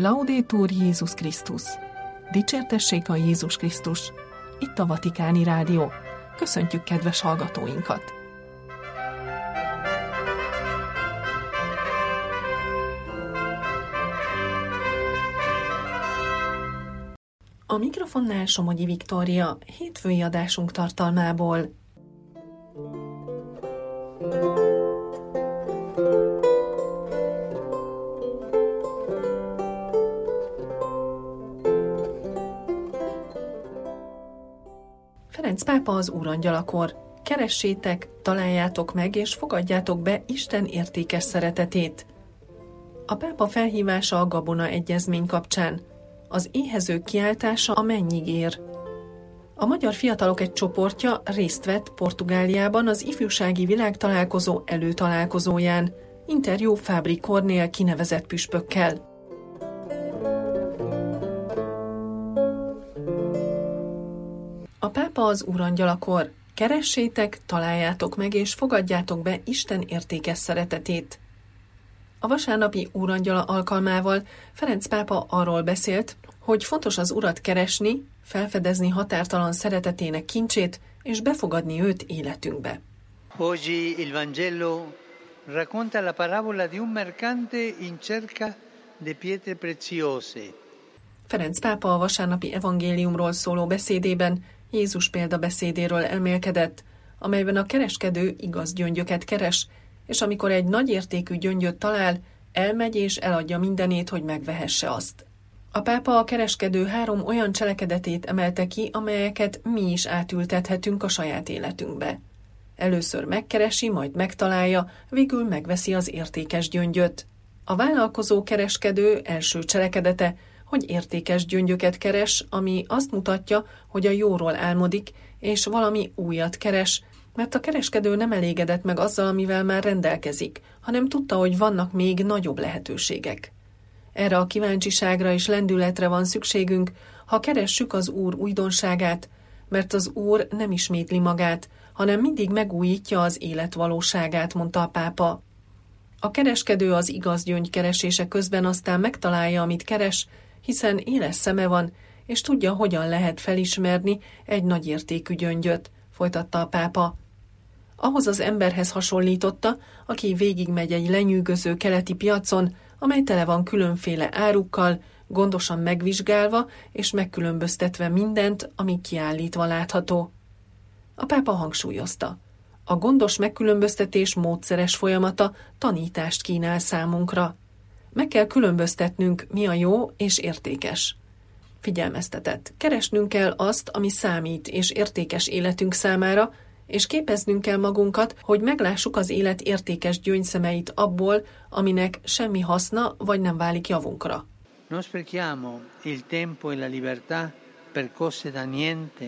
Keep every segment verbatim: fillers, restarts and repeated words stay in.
Laudetur Jézus Krisztus! Dicsértessék a Jézus Krisztus! Itt a Vatikáni Rádió. Köszöntjük kedves hallgatóinkat! A mikrofonnál Somogyi Viktória, hétfői adásunk tartalmából. Ferenc pápa az úrangyalakor. Keressétek, találjátok meg és fogadjátok be Isten értékes szeretetét. A pápa felhívása a Gabona egyezmény kapcsán. Az éhezők kiáltása a mennyig ér. A magyar fiatalok egy csoportja részt vett Portugáliában az ifjúsági világtalálkozó előtalálkozóján. Interjú Fábri Kornél kinevezett püspökkel. A pápa az úrangyalakor. Keressétek, találjátok meg és fogadjátok be Isten értékes szeretetét. A vasárnapi úrangyala alkalmával Ferenc pápa arról beszélt, hogy fontos az Urat keresni, felfedezni határtalan szeretetének kincsét, és befogadni őt életünkbe. Oggi il Vangelo racconta la parabola di un mercante in cerca de pietre preziose. Ferenc pápa a vasárnapi evangéliumról szóló beszédében Jézus példabeszédéről elmélkedett, amelyben a kereskedő igaz gyöngyöket keres, és amikor egy nagy értékű gyöngyöt talál, elmegy és eladja mindenét, hogy megvehesse azt. A pápa a kereskedő három olyan cselekedetét emelte ki, amelyeket mi is átültethetünk a saját életünkbe. Először megkeresi, majd megtalálja, végül megveszi az értékes gyöngyöt. A vállalkozó kereskedő első cselekedete, hogy értékes gyöngyöket keres, ami azt mutatja, hogy a jóról álmodik, és valami újat keres, mert a kereskedő nem elégedett meg azzal, amivel már rendelkezik, hanem tudta, hogy vannak még nagyobb lehetőségek. Erre a kíváncsiságra és lendületre van szükségünk, ha keressük az Úr újdonságát, mert az Úr nem ismétli magát, hanem mindig megújítja az élet valóságát, mondta a pápa. A kereskedő az igaz gyöngy keresése közben aztán megtalálja, amit keres, hiszen éles szeme van, és tudja, hogyan lehet felismerni egy nagyértékű gyöngyöt, folytatta a pápa. Ahhoz az emberhez hasonlította, aki végigmegy egy lenyűgöző keleti piacon, amely tele van különféle árukkal, gondosan megvizsgálva és megkülönböztetve mindent, ami kiállítva látható. A pápa hangsúlyozta. A gondos megkülönböztetés módszeres folyamata tanítást kínál számunkra. Meg kell különböztetnünk, mi a jó és értékes. Figyelmeztetett. Keresnünk kell azt, ami számít és értékes életünk számára, és képeznünk kell magunkat, hogy meglássuk az élet értékes gyöngyszemeit abból, aminek semmi haszna vagy nem válik javunkra. Non sprechiamo il tempo e la libertà per cose da niente.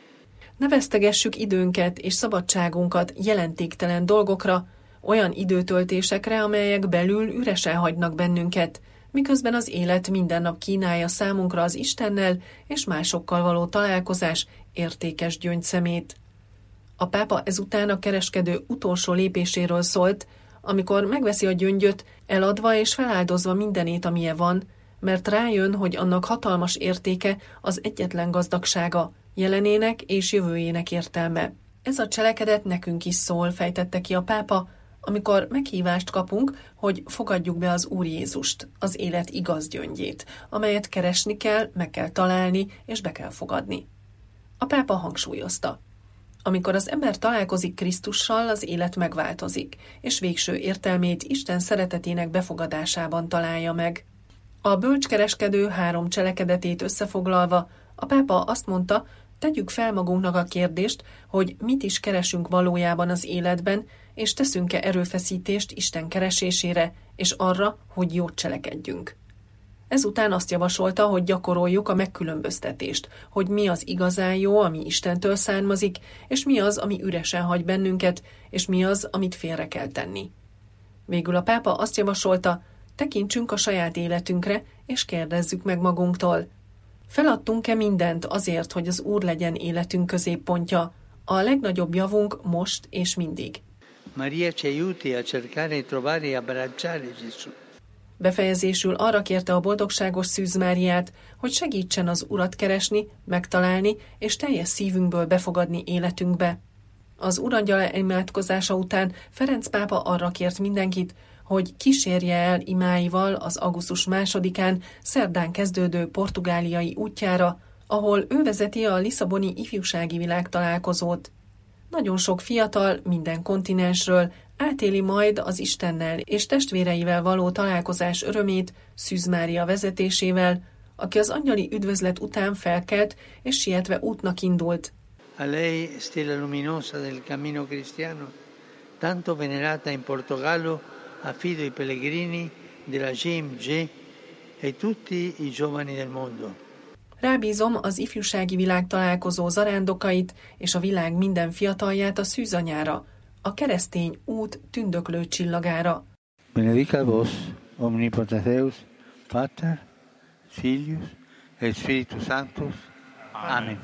Ne vesztegessük időnket és szabadságunkat jelentéktelen dolgokra, olyan időtöltésekre, amelyek belül üresen hagynak bennünket, miközben az élet minden nap kínálja számunkra az Istennel és másokkal való találkozás értékes gyöngyszemét. A pápa ezután a kereskedő utolsó lépéséről szólt, amikor megveszi a gyöngyöt, eladva és feláldozva mindenét, amilyen van, mert rájön, hogy annak hatalmas értéke az egyetlen gazdagsága, jelenének és jövőjének értelme. Ez a cselekedet nekünk is szól, fejtette ki a pápa, amikor meghívást kapunk, hogy fogadjuk be az Úr Jézust, az élet igaz gyöngyét, amelyet keresni kell, meg kell találni és be kell fogadni. A pápa hangsúlyozta. Amikor az ember találkozik Krisztussal, az élet megváltozik, és végső értelmét Isten szeretetének befogadásában találja meg. A bölcskereskedő három cselekedetét összefoglalva, a pápa azt mondta, tegyük fel magunknak a kérdést, hogy mit is keresünk valójában az életben, és teszünk-e erőfeszítést Isten keresésére, és arra, hogy jót cselekedjünk. Ezután azt javasolta, hogy gyakoroljuk a megkülönböztetést, hogy mi az igazán jó, ami Istentől származik, és mi az, ami üresen hagy bennünket, és mi az, amit félre kell tenni. Végül a pápa azt javasolta, tekintsünk a saját életünkre, és kérdezzük meg magunktól. Feladtunk-e mindent azért, hogy az Úr legyen életünk középpontja, a legnagyobb javunk most és mindig? Maria ci aiuti a cercare e trovare e abbracciare Gesù. Befejezésül arra kérte a boldogságos Szűz Máriát, hogy segítsen az Urat keresni, megtalálni és teljes szívünkből befogadni életünkbe. Az Urangyala imádkozása után Ferenc pápa arra kért mindenkit, hogy kísérje el imáival az augusztus másodikán szerdán kezdődő portugáliai útjára, ahol ő vezeti a lisszaboni ifjúsági világtalálkozót. Nagyon sok fiatal minden kontinensről átéli majd az Istennel és testvéreivel való találkozás örömét Szűz Mária vezetésével, aki az angyali üdvözlet után felkelt és sietve útnak indult. A lei, stella luminosa del cammino cristiano, tanto venerata in Portogallo, affido i pellegrini della G M G e tutti i giovani del mondo. Rábízom az ifjúsági világ találkozó zarándokait és a világ minden fiatalját a Szűz anyára, a keresztény út tündöklő csillagára. Benedicat vos, omnipotens Deus, Pater, Filius et Spiritus Sanctus. Amen.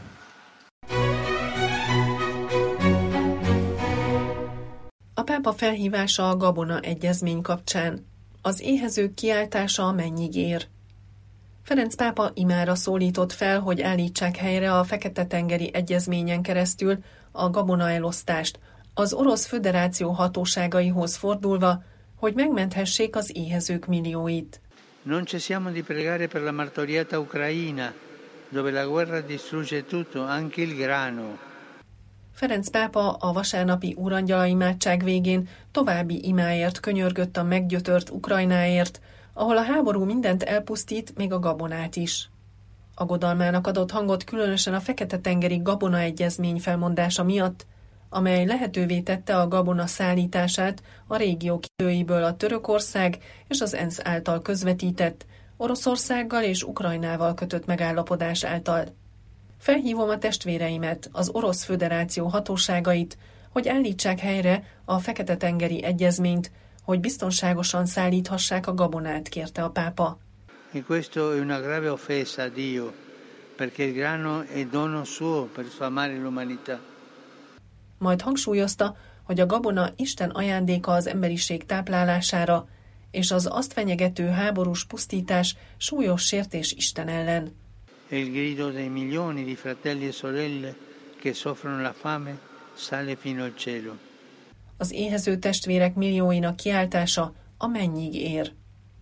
A pápa felhívása a Gabona egyezmény kapcsán. Az éhezők kiáltása a mennyig ér. Ferenc pápa imára szólított fel, hogy állítsák helyre a Fekete-tengeri egyezményen keresztül a gabona elosztást, az Orosz Föderáció hatóságaihoz fordulva, hogy megmenthessék az éhezők millióit. Non cessiamo di pregare per la martoriata Ucraina, dove la guerra distrugge tutto, anche il grano. Ferenc pápa a vasárnapi úrangyala imádság végén további imáért könyörgött a meggyötört Ukrajnáért, ahol a háború mindent elpusztít, még a gabonát is. Aggodalmának adott hangot különösen a Fekete-tengeri gabona egyezmény felmondása miatt, amely lehetővé tette a gabona szállítását a régió kikötőiből a Törökország és az ENSZ által közvetített, Oroszországgal és Ukrajnával kötött megállapodás által. Felhívom a testvéreimet, az Orosz Föderáció hatóságait, hogy állítsák helyre a Fekete-tengeri egyezményt, hogy biztonságosan szállíthassák a gabonát, kérte a pápa. E questo è una grave offesa a Dio, perché il grano è dono suo per sfamare l'umanità. Majd hangsúlyozta, hogy a gabona Isten ajándéka az emberiség táplálására, és az azt fenyegető háborús pusztítás súlyos sértés Isten ellen. E il grido dei milioni di fratelli e sorelle che soffrono la fame sale fino al cielo. Az éhező testvérek millióinak kiáltása a mennyig ér.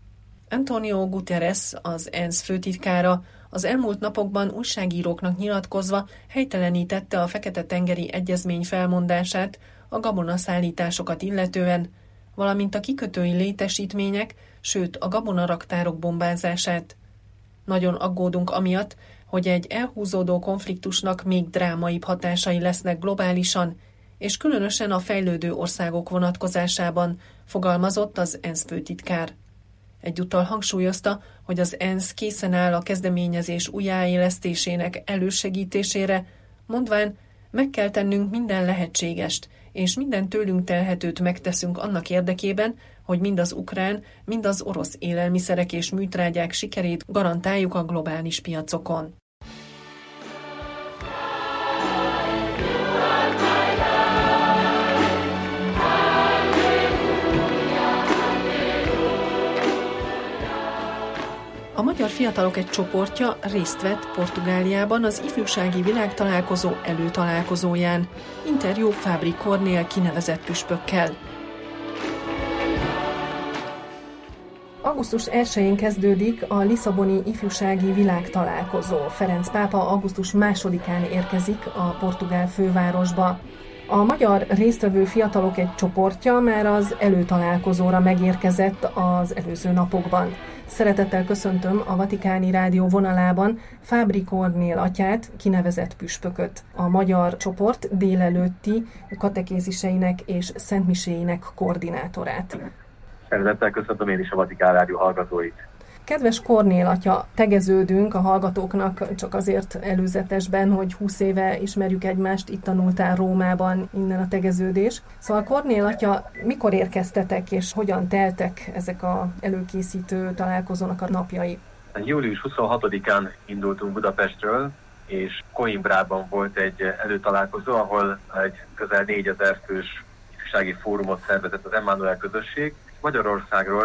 Antonio Guterres, az ENSZ főtitkára, az elmúlt napokban újságíróknak nyilatkozva helytelenítette a Fekete-tengeri egyezmény felmondását a gabonaszállításokat illetően, valamint a kikötői létesítmények, sőt a gabonaraktárok bombázását. Nagyon aggódunk amiatt, hogy egy elhúzódó konfliktusnak még drámaibb hatásai lesznek globálisan, és különösen a fejlődő országok vonatkozásában, fogalmazott az ENSZ főtitkár. Egyúttal hangsúlyozta, hogy az ENSZ készen áll a kezdeményezés újjáélesztésének elősegítésére, mondván, meg kell tennünk minden lehetségest, és minden tőlünk telhetőt megteszünk annak érdekében, hogy mind az ukrán, mind az orosz élelmiszerek és műtrágyák sikerét garantáljuk a globális piacokon. A magyar fiatalok egy csoportja részt vett Portugáliában az ifjúsági világtalálkozó előtalálkozóján. Interjú Fábri Kornél kinevezett püspökkel. augusztus elsején kezdődik a lisszaboni ifjúsági világtalálkozó. Ferenc pápa augusztus másodikán érkezik a portugál fővárosba. A magyar résztvevő fiatalok egy csoportja már az előtalálkozóra megérkezett az előző napokban. Szeretettel köszöntöm a Vatikáni Rádió vonalában Fábri Kornél atyát, kinevezett püspököt, a magyar csoport délelőtti katekéziseinek és szentmiséinek koordinátorát. Szeretettel köszöntöm én is a Vatikán Rádió hallgatóit. Kedves Kornél atya, tegeződünk a hallgatóknak csak azért előzetesben, hogy húsz éve ismerjük egymást, itt tanultál Rómában, innen a tegeződés. Szóval Kornél atya, mikor érkeztetek és hogyan teltek ezek az előkészítő találkozónak a napjai? július huszonhatodikán indultunk Budapestről, és Coimbrában volt egy előtalálkozó, ahol egy közel négyezer fős ifjúsági fórumot szervezett az Emmanuel közösség. Magyarországról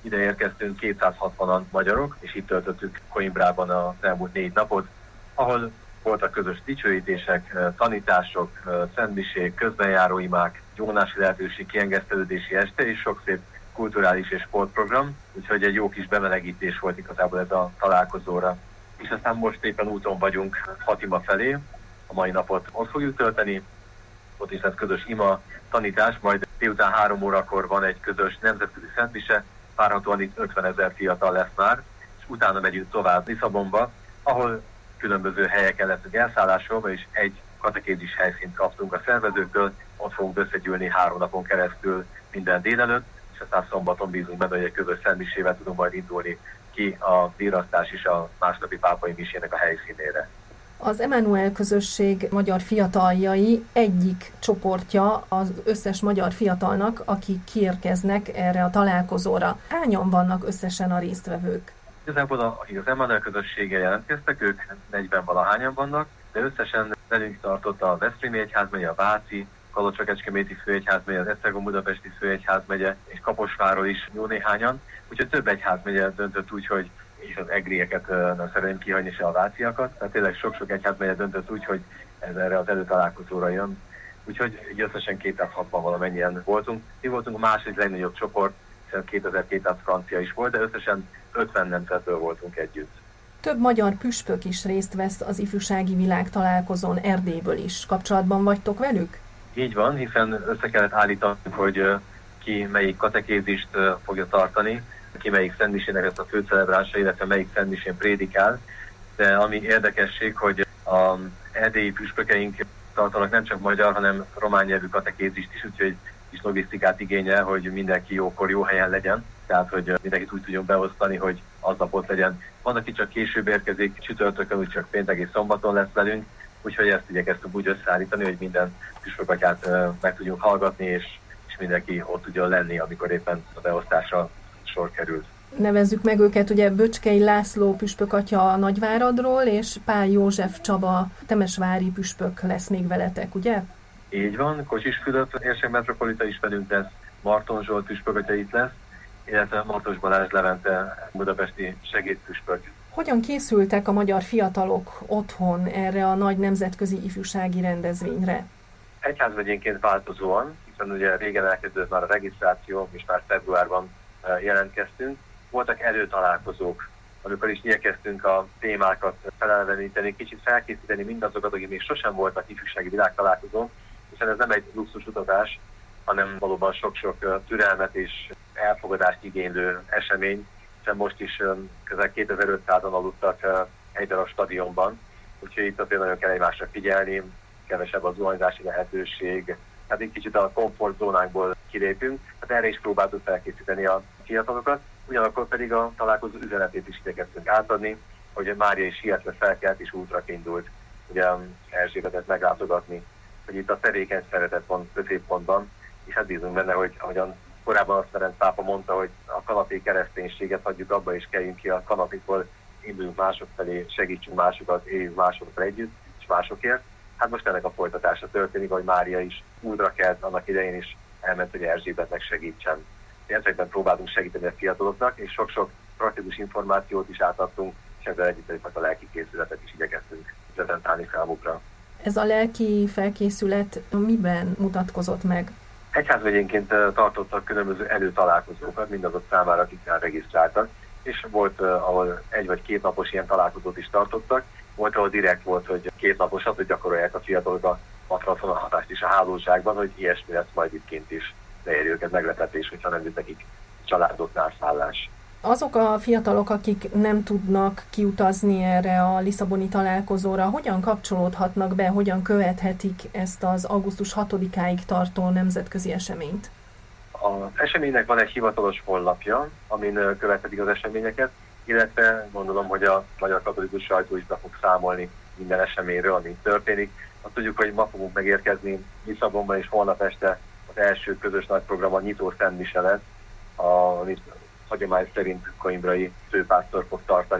Ide érkeztünk kétszázhatvanan magyarok, és itt töltöttük Coimbrában az elmúlt négy napot, ahol voltak közös dicsőítések, tanítások, szentmiség, közbenjáró imák, gyónási lehetőség, kiengesztelődési este és sok szép kulturális és sportprogram, úgyhogy egy jó kis bemelegítés volt igazából ez a találkozóra. És aztán most éppen úton vagyunk Fatima felé, a mai napot ott fogjuk tölteni, ott is lesz közös ima, tanítás, majd délután három órakor van egy közös nemzetközi szentmise, várhatóan itt ötvenezer fiatal lesz már, és utána megyünk tovább Lisszabonba, ahol különböző helyeken leszünk elszállásolva, és egy katekézis helyszínt kaptunk a szervezőktől, ott fogunk összegyűlni három napon keresztül minden délelőtt, és aztán szombaton bízunk benne, hogy egy közös szentmisével tudunk majd indulni ki a virasztás és a másnapi pápai misének a helyszínére. Az Emmanuel közösség magyar fiataljai egyik csoportja az összes magyar fiatalnak, akik kiérkeznek erre a találkozóra. Hányan vannak összesen a résztvevők? Igazából akik az Emmanuel közösséggel jelentkeztek, ők negyven valahányan vannak, de összesen velünk tartott a Veszprémi Egyházmegye, a Váci, Kalocsa-Kecskeméti főegyházmegye, az Esztergom-Budapesti főegyházmegye és Kaposvárról is jó néhányan, úgyhogy több egyházmegye döntött úgy, hogy és az egrieket nem szeretném kihagyni, és a váciakat. Tehát tényleg sok-sok egyházmegye döntött úgy, hogy ez erre az előtalálkozóra jön. Úgyhogy így összesen kétszázhatvan valamennyien voltunk. Mi voltunk a második legnagyobb csoport, hiszen kétezer-kétszáz francia is volt, de összesen ötven nemzetből voltunk együtt. Több magyar püspök is részt vesz az ifjúsági világtalálkozón Erdélyből is. Kapcsolatban vagytok velük? Így van, hiszen össze kellett állítani, hogy ki melyik katekézist fogja tartani, ki melyik szentmisének ezt a főcelebrása, illetve melyik szentmisén prédikál. De ami érdekesség, hogy az erdélyi püspökeink tartanak nem csak magyar, hanem román nyelvű katekézist is, úgyhogy is logisztikát igényel, hogy mindenki jókor jó helyen legyen. Tehát, hogy mindenkit úgy tudjon beosztani, hogy aznap ott legyen. Van, aki csak később érkezik, csütörtökön, úgy csak péntek és szombaton lesz velünk, úgyhogy ezt igyekeztünk úgy összeállítani, hogy minden püspökatyát meg tudjunk hallgatni, és, és mindenki ott tudjon lenni, amikor éppen a beosztásra sor került. Nevezzük meg őket, ugye Böcskei László püspökatya Nagyváradról, és Pál József Csaba temesvári püspök lesz még veletek, ugye? Így van, Kocsis Fülöp érsek metropolita is velünk lesz, Marton Zsolt püspökatya itt lesz, illetve Martos Balázs Levente budapesti segédpüspök. Hogyan készültek a magyar fiatalok otthon erre a nagy nemzetközi ifjúsági rendezvényre? Egyházmegyénként változóan, hiszen ugye régen elkezdődött már a regisztráció, és már februárban jelentkeztünk. Voltak előtalálkozók, amikor is igyekeztünk a témákat feleleveníteni, kicsit felkészíteni mindazokat, akik még sosem voltak ifjúsági világtalálkozón, hiszen ez nem egy luxus utatás, hanem valóban sok-sok türelmet és elfogadást igénylő esemény, hiszen most is közel kétezer-ötszázan aludtak egy darab stadionban, úgyhogy itt azért nagyon kell egymásra figyelni, kevesebb a zuhanyzási lehetőség, hát egy kicsit a komfortzónánkból kilépünk, hát erre is próbáltuk felkészíteni a fiatalokat, ugyanakkor pedig a találkozó üzenetét is igyekeztünk átadni, hogy Mária is hihetve felkelt és útra indult, ugye Erzsébetet meglátogatni, hogy itt a tevékeny szeretet van középpontban, és hát bízunk benne, hogy ahogyan korábban azt Ferenc pápa mondta, hogy a kanapi kereszténységet hagyjuk abba, és keljünk ki a kanapitból, induljunk mások felé, segítsünk másokat, éljünk másokkal együtt, és másokért. Hát most ennek a folytatása történik, hogy Mária is útra kelt, annak idején is elment, hogy Erzsébetnek segítsen. Ezekben próbáltunk segíteni a fiataloknak, és sok-sok praktikus információt is átadtunk, és ezzel együtt a lelki készületet is igyekeztünk prezentálni számukra. Ez a lelki felkészület miben mutatkozott meg? Egyházmegyénként tartottak különböző előtalálkozókat mindazok számára, akik már regisztráltak, és volt, ahol egy vagy két napos ilyen találkozót is tartottak, volt, ahol direkt volt, hogy két naposat, hogy gyakorolják a fiatalok a matracon a hatást is a hálózságban, hogy ilyesmi lesz majd itt kint is, ne érj őket meglepetés, hogyha nem jut nekik családoknál szállás. Azok a fiatalok, akik nem tudnak kiutazni erre a lisszaboni találkozóra, hogyan kapcsolódhatnak be, hogyan követhetik ezt az augusztus hatodikáig tartó nemzetközi eseményt? Az eseménynek van egy hivatalos honlapja, amin követhetik az eseményeket, illetve gondolom, hogy a magyar katolikus sajtó is be fog számolni minden eseményről, ami történik. Azt tudjuk, hogy ma fogunk megérkezni Lisszabonban, és holnap este az első közös nagy program a nyitó szentmise lesz, amit hagyomány szerint coimbrai főpásztor fog tartani,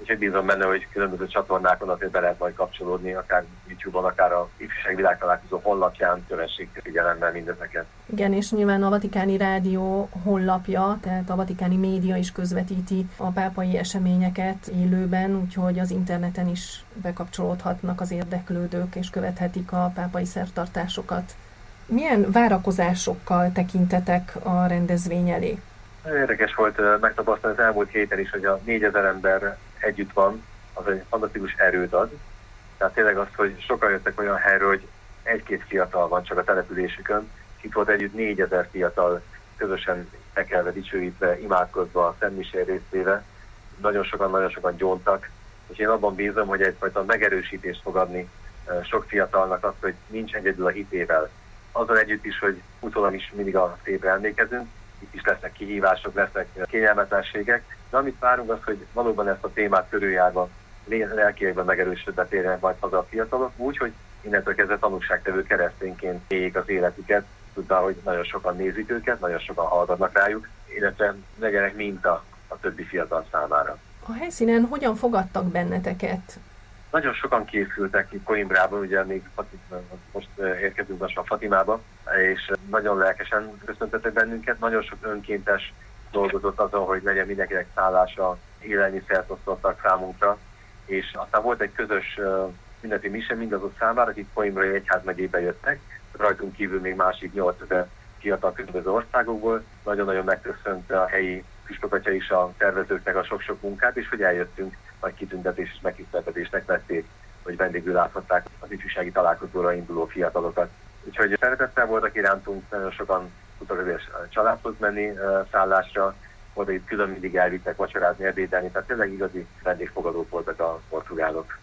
Úgyhogy bízom benne, hogy különböző csatornákon azért be lehet majd kapcsolódni, akár YouTube-on, akár a Ifjúsági Világtalálkozó honlapján, kövessék figyelemmel mindezeket. Igen, és nyilván a Vatikáni Rádió honlapja, tehát a vatikáni média is közvetíti a pápai eseményeket élőben, úgyhogy az interneten is bekapcsolódhatnak az érdeklődők, és követhetik a pápai szertartásokat. Milyen várakozásokkal tekintetek a rendezvény elé? Érdekes volt megtapasztalni az elmúlt héten is, hogy a négyezer ember együtt van, az egy fantasztikus erőt ad. Tehát tényleg az, hogy sokan jöttek olyan helyről, hogy egy-két fiatal van csak a településükön, itt volt együtt négyezer fiatal, közösen tekelve, dicsőítve, imádkozva, a szentmisén részvéve. Nagyon sokan, nagyon sokan gyóntak, és én abban bízom, hogy egyfajta megerősítést fog adni sok fiatalnak azt, hogy nincs egyedül a hitével. Azon együtt is, hogy utólag is mindig a szépre emlékezünk, itt is lesznek kihívások, lesznek kényelmetlenségek, de amit várunk az, hogy valóban ezt a témát körüljárva, lelkiekben megerősödve térjenek majd haza a fiatalok, úgy, hogy innentől kezdve tanúságtevő keresztényként éljék az életüket, tudva, hogy nagyon sokan nézik őket, nagyon sokan hallgatnak rájuk, illetve legyenek minta a többi fiatal számára. A helyszínen hogyan fogadtak benneteket? Nagyon sokan készültek itt Coimbrában, ugye még most érkezünk lassan Fatimába, és nagyon lelkesen köszöntettek bennünket. Nagyon sok önkéntes dolgozott azon, hogy legyen mindenkinek szállása, élelmiszert osztottak számunkra, és aztán volt egy közös ünnepi mise mindazok számára, akik Coimbrai egyházmegyébe jöttek, rajtunk kívül még másik nyolcezer fiatal különböző országokból. Nagyon-nagyon megköszönt a helyi püspökatya is a tervezőknek a sok-sok munkát, és hogy eljöttünk, nagy kitüntetés és megtiszteltetésnek vették, hogy vendégül láthatták az ifjúsági találkozóra induló fiatalokat. Úgyhogy szeretettel voltak irántunk, nagyon sokan tudtak azért családhoz menni szállásra, oda itt külön mindig elvittek vacsorázni, ebédelni, tehát tényleg igazi vendégfogadók voltak a portugálok.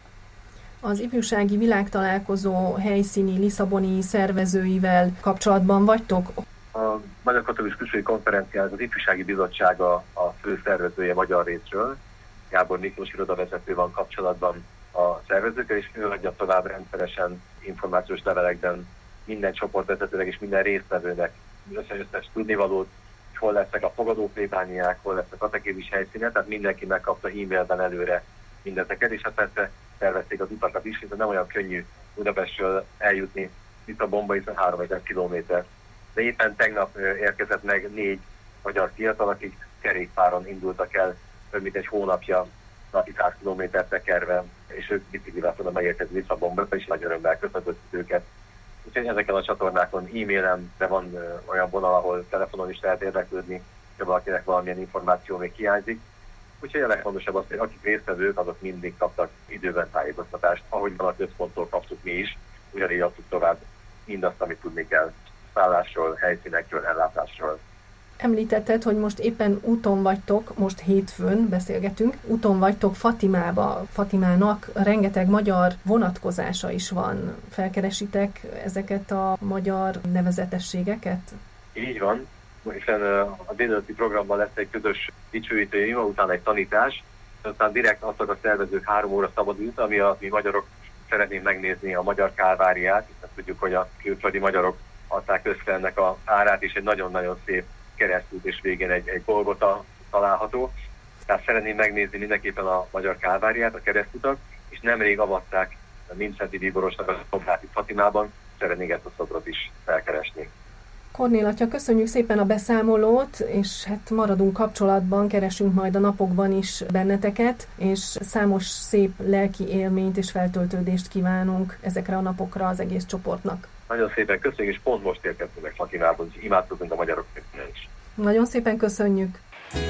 Az ifjúsági világtalálkozó helyszíni lisszaboni szervezőivel kapcsolatban vagytok? A Magyar Katolikus Külsői Konferenciának az Ifjúsági Bizottsága a fő szervezője magyar részről. Gábor Miklós irodavezető van kapcsolatban a szervezőkkel, és ő adja tovább rendszeresen információs levelekben minden csoportvezetőnek és minden résztvevőnek összes tudnivalót, hogy hol lesznek a fogadó plébániák, hol lesznek a katekézis helyszíne, tehát mindenki megkapta e-mailben előre mindezeket, és hát persze tervezték az utakat is, de nem olyan könnyű Budapestről eljutni Lisszabonba, hiszen háromezer kilométer. De éppen tegnap érkezett meg négy magyar fiatal, akik kerékpáron indultak el több mint egy hónapja napi száz kilométert tekerve, és ők biciklivel tudnak megérkezni Lisszabonba, és nagy örömmel köszöntött őket. Úgyhogy ezeken a csatornákon e-mailen, de van ö, olyan vonal, ahol telefonon is lehet érdeklődni, ha valakinek valamilyen információ még hiányzik. Úgyhogy a legfontosabb az, hogy akik résztvevők, azok mindig kaptak időben tájékoztatást, ahogy van a központtól kaptuk mi is, ugyanígy adtuk tovább mindazt, amit tudni kell szállásról, helyszínekről, ellátásról. Említetted, hogy most éppen úton vagytok, most hétfőn beszélgetünk, úton vagytok Fatimába. Fatimának rengeteg magyar vonatkozása is van. Felkeresitek ezeket a magyar nevezetességeket? Így van, hiszen a délelőtti programban lesz egy közös dicsőítő ima, utána egy tanítás, aztán direkt adtak a szervezők három óra szabadút, ami a mi magyarok szeretnénk megnézni a magyar kálváriát, hiszen tudjuk, hogy a külföldi magyarok adták össze ennek a árát, és egy nagyon-nagyon szép keresztút, és végén egy, egy Golgota található. Tehát szeretném megnézni mindenképpen a magyar kálváriát, a keresztutat, és nemrég avatták Mindszenty Bíborosnak a szobrát itt Fatimában, szeretnék ezt a szobrot is felkeresni. Kornél atya, köszönjük szépen a beszámolót, és hát maradunk kapcsolatban, keresünk majd a napokban is benneteket, és számos szép lelki élményt és feltöltődést kívánunk ezekre a napokra az egész csoportnak. Nagyon szépen köszönjük, és pont most érkeztünk meg Fatimában, és imádkozunk a magyarok is. Nagyon szépen köszönjük!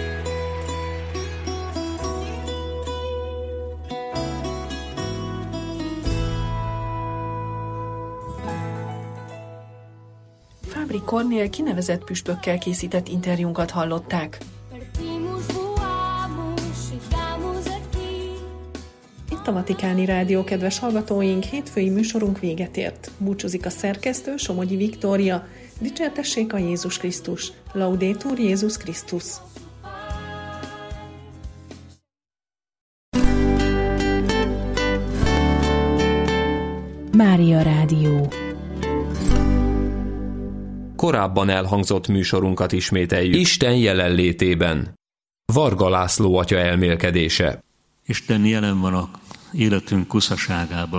Fábri Kornél kinevezett püspökkel készített interjúnkat hallották. Itt a Vatikáni Rádió, kedves hallgatóink, hétfői műsorunk véget ért. Búcsúzik a szerkesztő, Somogyi Viktória. Dicsértessék a Jézus Krisztus! Laudetur Jézus Krisztus! Mária Rádió. Korábban elhangzott műsorunkat ismételjük. Isten jelenlétében. Varga László atya elmélkedése. Isten jelen van a életünk kuszaságában.